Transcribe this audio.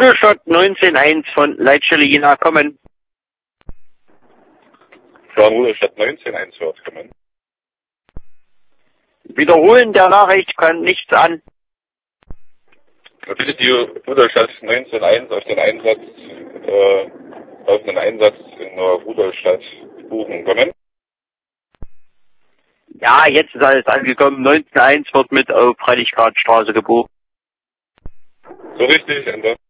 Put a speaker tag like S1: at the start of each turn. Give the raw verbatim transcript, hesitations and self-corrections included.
S1: Rudolstadt neunzehn eins von Leitstelle Jena kommen.
S2: Von Rudolstadt neunzehn eins wird kommen.
S1: Wiederholen der Nachricht kann nichts an.
S2: Bitte die Rudolstadt neunzehn eins auf den Einsatz, äh, auf den Einsatz in der Rudolstadt buchen kommen.
S1: Ja, jetzt ist alles angekommen. neunzehn eins wird mit auf Freiligradstraße gebucht.
S2: So richtig, Ende.